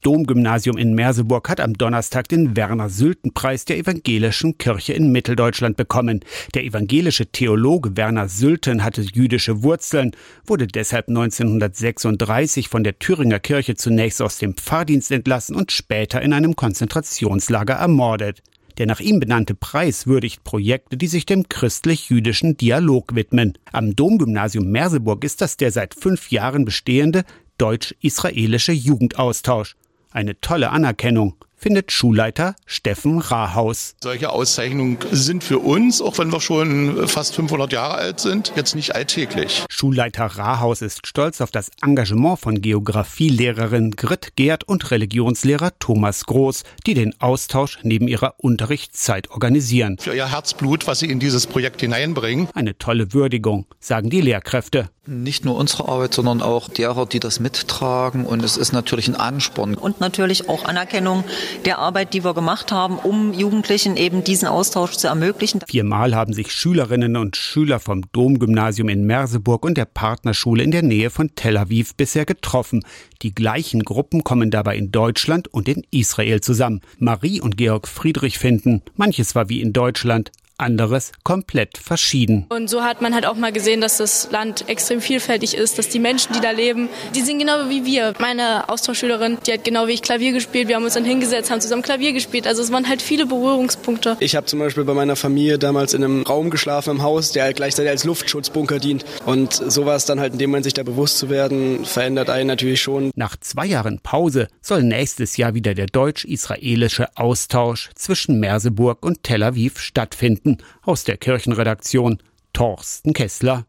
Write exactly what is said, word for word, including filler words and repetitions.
Domgymnasium in Merseburg hat am Donnerstag den Werner-Sülten-Preis der Evangelischen Kirche in Mitteldeutschland bekommen. Der evangelische Theologe Werner Sülten hatte jüdische Wurzeln, wurde deshalb neunzehnhundertsechsunddreißig von der Thüringer Kirche zunächst aus dem Pfarrdienst entlassen und später in einem Konzentrationslager ermordet. Der nach ihm benannte Preis würdigt Projekte, die sich dem christlich-jüdischen Dialog widmen. Am Domgymnasium Merseburg ist das der seit fünf Jahren bestehende deutsch-israelische Jugendaustausch. Eine tolle Anerkennung, findet Schulleiter Steffen Rahaus. Solche Auszeichnungen sind für uns, auch wenn wir schon fast fünfhundert Jahre alt sind, jetzt nicht alltäglich. Schulleiter Rahaus ist stolz auf das Engagement von Geographielehrerin Grit Gerd und Religionslehrer Thomas Groß, die den Austausch neben ihrer Unterrichtszeit organisieren. Für ihr Herzblut, was sie in dieses Projekt hineinbringen. Eine tolle Würdigung, sagen die Lehrkräfte. Nicht nur unsere Arbeit, sondern auch derer, die das mittragen. Und es ist natürlich ein Ansporn. Und natürlich auch Anerkennung der Arbeit, die wir gemacht haben, um Jugendlichen eben diesen Austausch zu ermöglichen. Viermal haben sich Schülerinnen und Schüler vom Domgymnasium in Merseburg und der Partnerschule in der Nähe von Tel Aviv bisher getroffen. Die gleichen Gruppen kommen dabei in Deutschland und in Israel zusammen. Marie und Georg Friedrich finden, manches war wie in Deutschland, anderes komplett verschieden. Und so hat man halt auch mal gesehen, dass das Land extrem vielfältig ist, dass die Menschen, die da leben, die sind genau wie wir. Meine Austauschschülerin, die hat genau wie ich Klavier gespielt. Wir haben uns dann hingesetzt, haben zusammen Klavier gespielt. Also es waren halt viele Berührungspunkte. Ich habe zum Beispiel bei meiner Familie damals in einem Raum geschlafen im Haus, der halt gleichzeitig als Luftschutzbunker dient. Und sowas dann halt, in dem Moment sich da bewusst zu werden, verändert einen natürlich schon. Nach zwei Jahren Pause soll nächstes Jahr wieder der deutsch-israelische Austausch zwischen Merseburg und Tel Aviv stattfinden. Aus der Kirchenredaktion Thorsten Kessler.